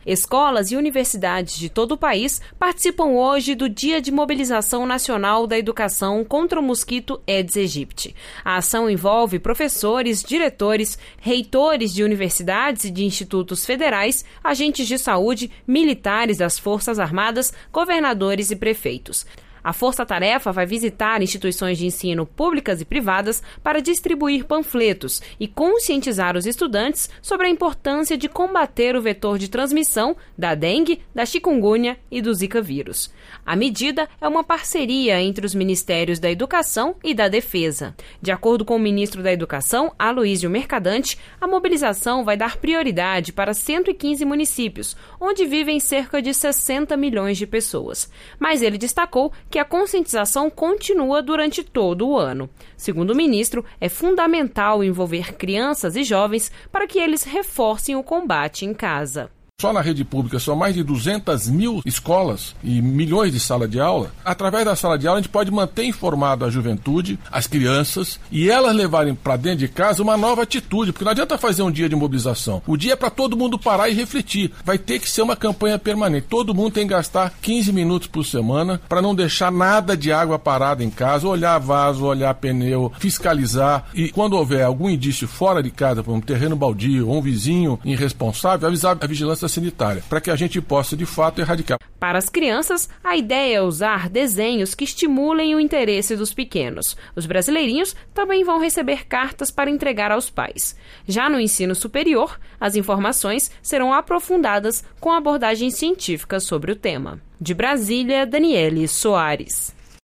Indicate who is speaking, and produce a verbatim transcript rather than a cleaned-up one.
Speaker 1: Escolas e universidades de todo o país participam hoje do Dia de Mobilização Nacional da Educação contra o mosquito Aedes aegypti. A ação envolve professores, diretores, reitores de universidades e de institutos federais, agentes de saúde, militares das Forças Armadas, governadores e prefeitos. A Força-Tarefa vai visitar instituições de ensino públicas e privadas para distribuir panfletos e conscientizar os estudantes sobre a importância de combater o vetor de transmissão da dengue, da chikungunya e do Zika vírus. A medida é uma parceria entre os Ministérios da Educação e da Defesa. De acordo com o ministro da Educação, Aloísio Mercadante, a mobilização vai dar prioridade para cento e quinze municípios, onde vivem cerca de sessenta milhões de pessoas. Mas ele destacou que que a conscientização continua durante todo o ano. Segundo o ministro, é fundamental envolver crianças e jovens para que eles reforcem o combate em casa.
Speaker 2: Só na rede pública são mais de duzentas mil escolas e milhões de salas de aula. Através da sala de aula a gente pode manter informado a juventude, as crianças, e elas levarem para dentro de casa uma nova atitude, porque não adianta fazer um dia de mobilização. O dia é para todo mundo parar e refletir. Vai ter que ser uma campanha permanente. Todo mundo tem que gastar quinze minutos por semana para não deixar nada de água parada em casa, olhar vaso, olhar pneu, fiscalizar, e quando houver algum indício fora de casa, por um terreno baldio ou um vizinho irresponsável, avisar a vigilância sanitária, para que a gente possa, de fato, erradicar.
Speaker 1: Para as crianças, a ideia é usar desenhos que estimulem o interesse dos pequenos. Os brasileirinhos também vão receber cartas para entregar aos pais. Já no ensino superior, as informações serão aprofundadas com abordagem científica sobre o tema. De Brasília, Daniele Soares.